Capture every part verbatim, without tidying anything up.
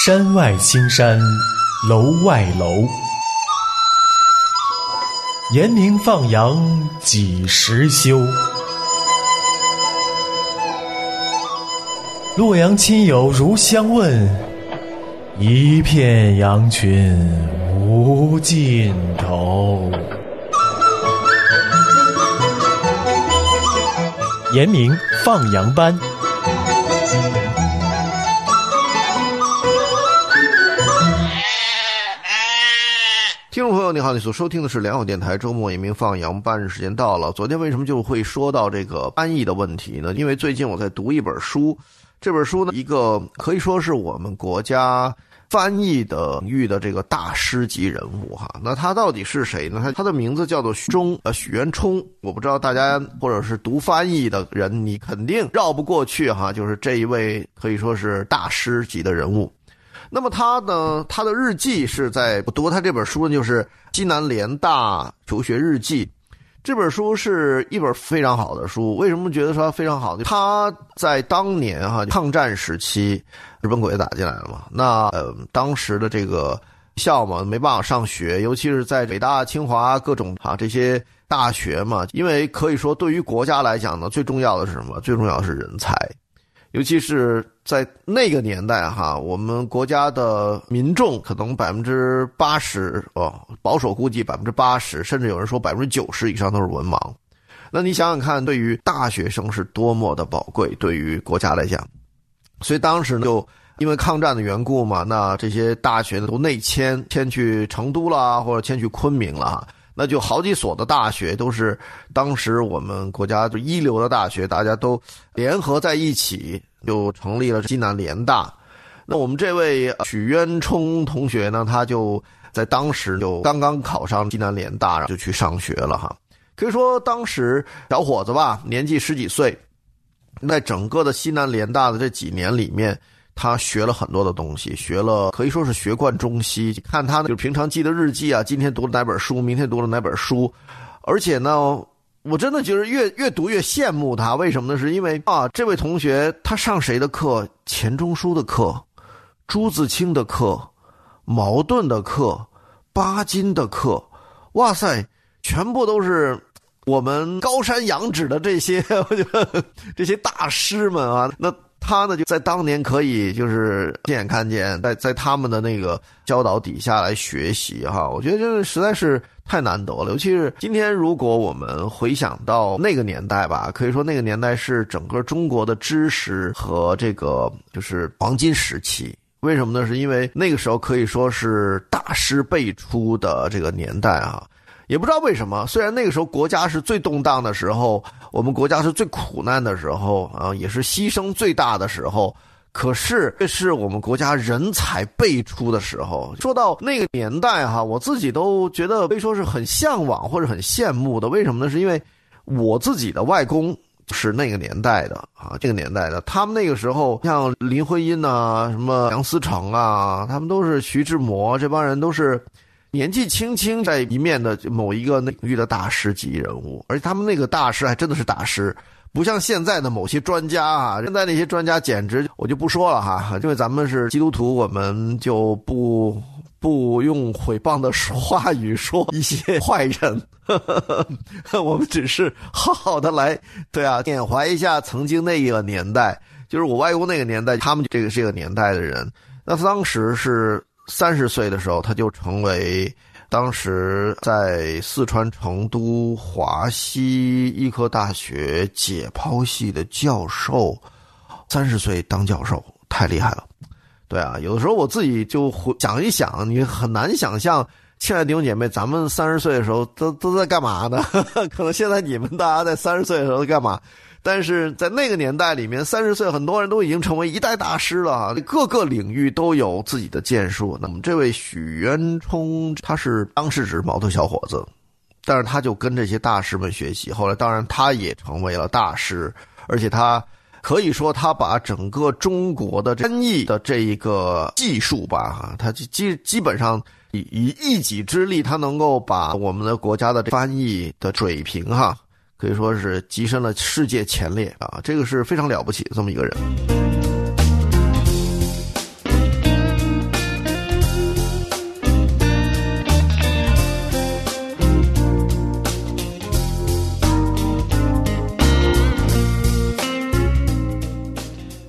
山外青山楼外楼，严明放羊几时休？洛阳亲友如相问，一片羊群无尽头。严明放羊班。 听众朋友你好，你所收听的是良友电台周末严明放羊班，时间到了。昨天为什么就会说到这个翻译的问题呢？因为最近我在读一本书，这本书呢，一个可以说是我们国家翻译的领域的这个大师级人物哈。那他到底是谁呢？他他的名字叫做许中呃许渊冲。我不知道大家或者是读翻译的人，你肯定绕不过去哈，就是这一位可以说是大师级的人物。那么他呢，他的日记是在我读他这本书呢，就是西南联大求学日记。这本书是一本非常好的书，为什么觉得说它非常好呢？他在当年哈抗战时期，日本鬼子打进来了嘛，那呃当时的这个校嘛没办法上学，尤其是在北大、清华各种啊这些大学嘛，因为可以说对于国家来讲呢，最重要的是什么？最重要的是人才。尤其是在那个年代哈，我们国家的民众可能百分之八十哦，保守估计百分之八十，甚至有人说百分之九十以上都是文盲。那你想想看，对于大学生是多么的宝贵，对于国家来讲。所以当时呢，就因为抗战的缘故嘛，那这些大学呢都内迁，迁去成都啦，或者迁去昆明了哈。那就好几所的大学都是当时我们国家就一流的大学，大家都联合在一起，就成立了西南联大。那我们这位许渊冲同学呢，他就在当时就刚刚考上西南联大，就去上学了哈。可以说当时小伙子吧，年纪十几岁，在整个的西南联大的这几年里面，他学了很多的东西，学了可以说是学贯中西。看他呢，就平常记的日记啊，今天读了哪本书，明天读了哪本书。而且呢，我真的就是越越读越羡慕他。为什么呢？是因为啊，这位同学他上谁的课？钱钟书的课，朱自清的课，茅盾的课，巴金的课。哇塞，全部都是我们高山仰止的这些这些大师们啊。那他呢，就在当年可以就是亲眼看见，在在他们的那个教导底下来学习哈，我觉得这实在是太难得了。尤其是今天，如果我们回想到那个年代吧，可以说那个年代是整个中国的知识和这个就是黄金时期。为什么呢？是因为那个时候可以说是大师辈出的这个年代啊。也不知道为什么，虽然那个时候国家是最动荡的时候，我们国家是最苦难的时候啊，也是牺牲最大的时候，可是这是我们国家人才辈出的时候。说到那个年代哈，我自己都觉得可以说是很向往或者很羡慕的。为什么呢？是因为我自己的外公是那个年代的啊，这个年代的，他们那个时候像林徽因啊，什么梁思成啊，他们都是徐志摩，这帮人都是年纪轻轻在一面的某一个领域的大师级人物，而且他们那个大师还真的是大师，不像现在的某些专家啊，现在那些专家简直我就不说了哈，因为咱们是基督徒，我们就不不用毁谤的话语说一些坏人，呵呵呵，我们只是好好的来对啊缅怀一下曾经那个年代，就是我外公那个年代，他们这个这个年代的人，那当时是三十岁的时候，他就成为当时在四川成都华西医科大学解剖系的教授。三十岁当教授，太厉害了。对啊，有的时候我自己就想一想，你很难想象，亲爱的弟兄姐妹，咱们三十岁的时候都都在干嘛呢？可能现在你们大家在三十岁的时候在干嘛？但是在那个年代里面，三十岁很多人都已经成为一代大师了啊，各个领域都有自己的建树。那么这位许渊冲，他是当时只是毛头小伙子，但是他就跟这些大师们学习，后来当然他也成为了大师，而且他可以说他把整个中国的翻译的这一个技术吧哈，他基基本上以以一己之力，他能够把我们的国家的翻译的水平哈，可以说是跻身了世界前列啊，这个是非常了不起的这么一个人。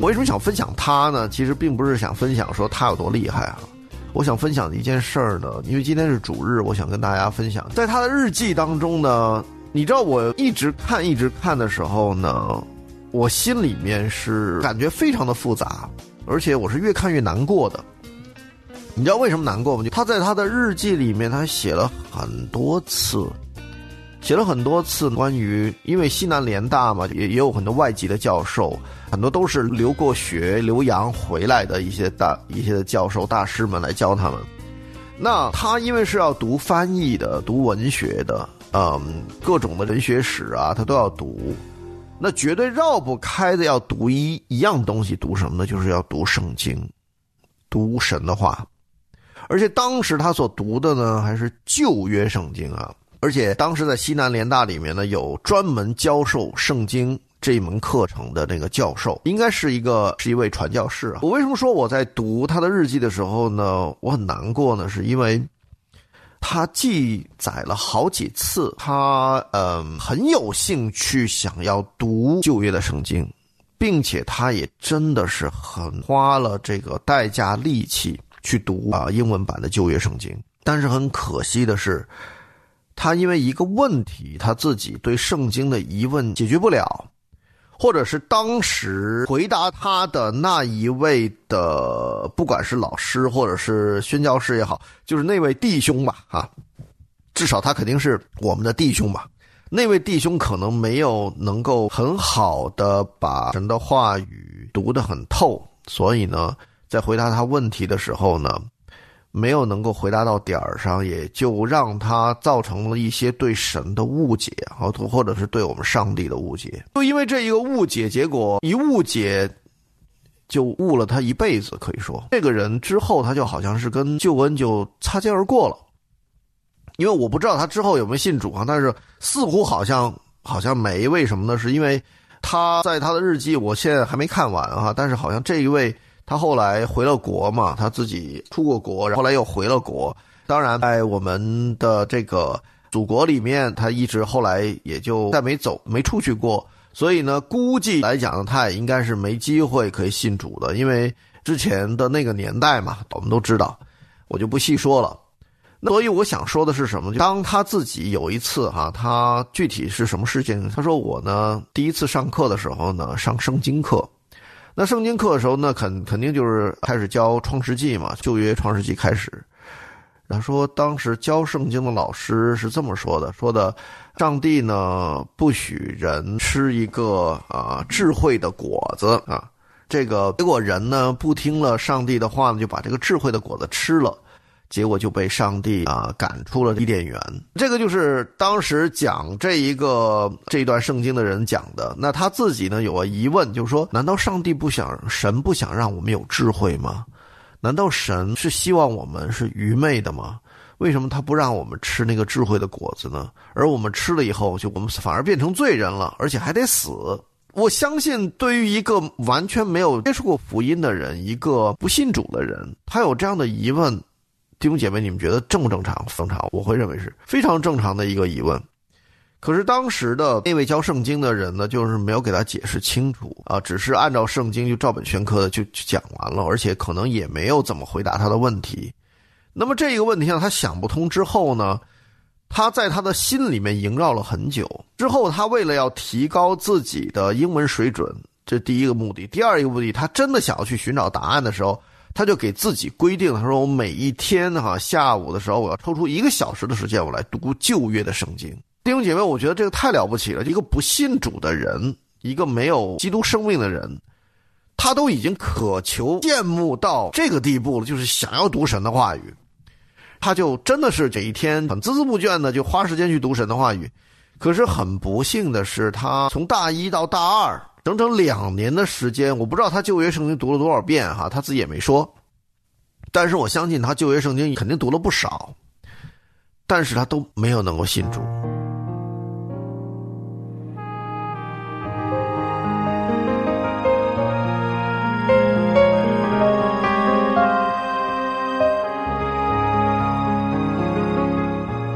为什么想分享他呢？其实并不是想分享说他有多厉害啊，我想分享的一件事儿呢，因为今天是主日，我想跟大家分享，在他的日记当中呢，你知道我一直看一直看的时候呢，我心里面是感觉非常的复杂，而且我是越看越难过的。你知道为什么难过吗？他在他的日记里面他写了很多次写了很多次关于，因为西南联大嘛，也也有很多外籍的教授，很多都是留过学留洋回来的一些大一些的教授大师们来教他们。那他因为是要读翻译的，读文学的，嗯，各种的文学史啊他都要读，那绝对绕不开的要读一一样东西，读什么呢？就是要读圣经，读神的话。而且当时他所读的呢还是旧约圣经啊，而且当时在西南联大里面呢有专门教授圣经这一门课程的那个教授，应该是一个是一位传教士啊。我为什么说我在读他的日记的时候呢我很难过呢？是因为他记载了好几次他嗯很有兴趣想要读旧约的圣经，并且他也真的是很花了这个代价力气去读啊英文版的旧约圣经。但是很可惜的是，他因为一个问题，他自己对圣经的疑问解决不了，或者是当时回答他的那一位的不管是老师或者是宣教师也好，就是那位弟兄吧啊，至少他肯定是我们的弟兄吧，那位弟兄可能没有能够很好的把神的话语读得很透，所以呢在回答他问题的时候呢没有能够回答到点儿上，也就让他造成了一些对神的误解，或者是对我们上帝的误解。就因为这一个误解，结果一误解就误了他一辈子，可以说这个人之后他就好像是跟救恩就擦肩而过了。因为我不知道他之后有没有信主啊，但是似乎好像好像没。为什么呢？是因为他在他的日记我现在还没看完啊，但是好像这一位他后来回了国嘛，他自己出过国，然后后来又回了国。当然在我们的这个祖国里面他一直后来也就再没走没出去过，所以呢估计来讲他也应该是没机会可以信主的，因为之前的那个年代嘛我们都知道，我就不细说了。所以我想说的是什么，当他自己有一次哈，他具体是什么事情，他说我呢第一次上课的时候呢上圣经课，那圣经课的时候呢肯肯定就是开始教创世纪嘛，旧约创世纪开始。然后说当时教圣经的老师是这么说的，说的上帝呢不许人吃一个啊智慧的果子啊，这个结果人呢不听了上帝的话呢，就把这个智慧的果子吃了，结果就被上帝啊赶出了伊甸园。这个就是当时讲这一个这一段圣经的人讲的。那他自己呢有个疑问，就是说难道上帝不想神不想让我们有智慧吗？难道神是希望我们是愚昧的吗？为什么他不让我们吃那个智慧的果子呢？而我们吃了以后就我们反而变成罪人了，而且还得死。我相信对于一个完全没有接触过福音的人，一个不信主的人，他有这样的疑问，弟兄姐妹你们觉得正不正常？正常，我会认为是非常正常的一个疑问。可是当时的那位教圣经的人呢，就是没有给他解释清楚啊，只是按照圣经就照本宣科的就讲完了，而且可能也没有怎么回答他的问题。那么这个问题让他想不通之后呢，他在他的心里面萦绕了很久。之后他为了要提高自己的英文水准，这第一个目的。第二一个目的，他真的想要去寻找答案的时候，他就给自己规定，他说我每一天哈、啊、下午的时候我要抽出一个小时的时间，我来读旧约的圣经。弟兄姐妹，我觉得这个太了不起了。一个不信主的人，一个没有基督生命的人，他都已经渴求羡慕到这个地步了，就是想要读神的话语。他就真的是这一天很孜孜不倦的就花时间去读神的话语。可是很不幸的是，他从大一到大二整整两年的时间，我不知道他旧约圣经读了多少遍哈，他自己也没说，但是我相信他旧约圣经肯定读了不少，但是他都没有能够信主。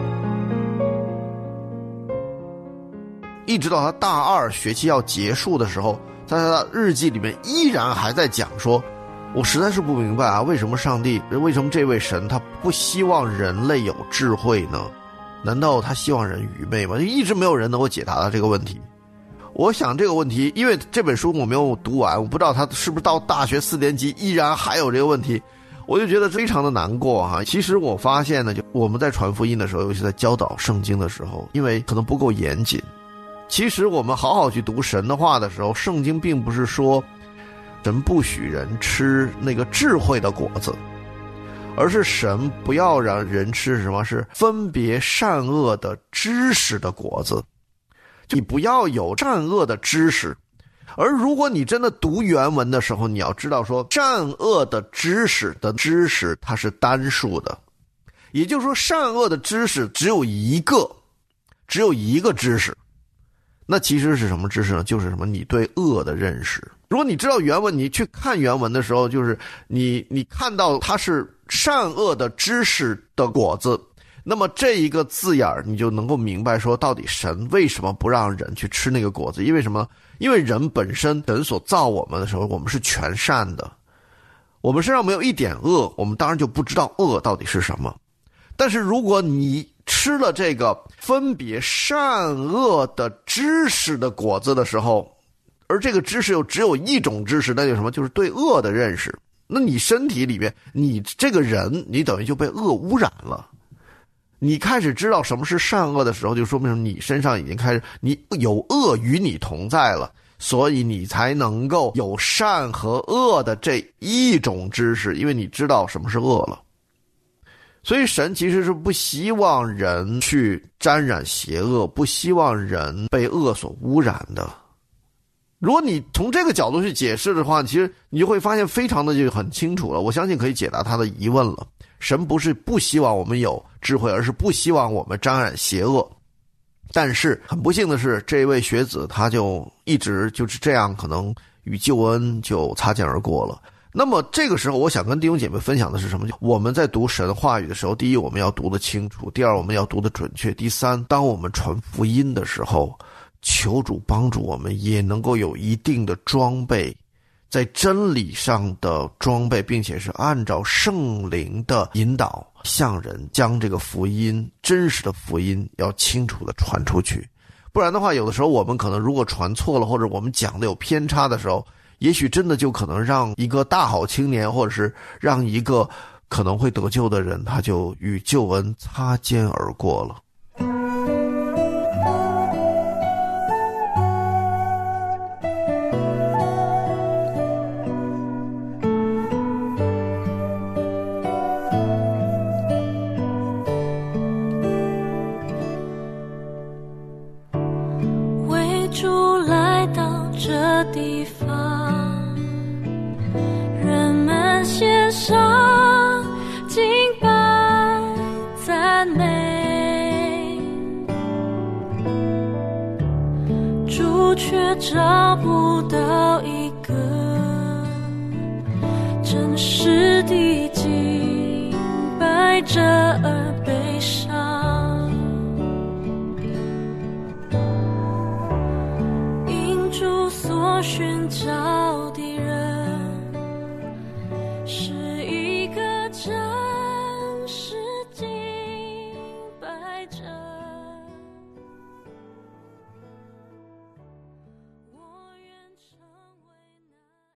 一直到他大二学期要结束的时候， 在他的日记里面依然还在讲说，我实在是不明白啊，为什么上帝，为什么这位神他不希望人类有智慧呢？难道他希望人愚昧吗？一直没有人能够解答他这个问题。我想这个问题，因为这本书我没有读完，我不知道他是不是到大学四年级依然还有这个问题，我就觉得非常的难过哈。其实我发现呢，就我们在传福音的时候，尤其在教导圣经的时候，因为可能不够严谨。其实我们好好去读神的话的时候，圣经并不是说神不许人吃那个智慧的果子，而是神不要让人吃什么，是分别善恶的知识的果子。你不要有善恶的知识，而如果你真的读原文的时候，你要知道说善恶的知识的知识它是单数的，也就是说善恶的知识只有一个，只有一个知识。那其实是什么知识呢？就是什么？你对恶的认识。如果你知道原文，你去看原文的时候，就是你你看到它是善恶的知识的果子，那么这一个字眼你就能够明白说，到底神为什么不让人去吃那个果子？因为什么？因为人本身，神所造我们的时候，我们是全善的，我们身上没有一点恶，我们当然就不知道恶到底是什么。但是如果你吃了这个分别善恶的知识的果子的时候，而这个知识又只有一种知识，那就是什么？就是对恶的认识。那你身体里面，你这个人，你等于就被恶污染了。你开始知道什么是善恶的时候，就说明你身上已经开始，你有恶与你同在了，所以你才能够有善和恶的这一种知识，因为你知道什么是恶了。所以神其实是不希望人去沾染邪恶，不希望人被恶所污染的。如果你从这个角度去解释的话，其实你就会发现非常的就很清楚了，我相信可以解答他的疑问了。神不是不希望我们有智慧，而是不希望我们沾染邪恶。但是很不幸的是，这位学子他就一直就是这样，可能与救恩就擦肩而过了。那么这个时候我想跟弟兄姐妹分享的是什么？我们在读神话语的时候，第一我们要读得清楚，第二我们要读得准确，第三当我们传福音的时候，求主帮助我们也能够有一定的装备，在真理上的装备，并且是按照圣灵的引导向人将这个福音，真实的福音要清楚的传出去。不然的话，有的时候我们可能如果传错了，或者我们讲的有偏差的时候，也许真的就可能让一个大好青年，或者是让一个可能会得救的人，他就与救恩擦肩而过了。 为主来到这地方，人们献上敬拜赞美，主却找不到一个真实的敬拜者而悲伤，因主所寻找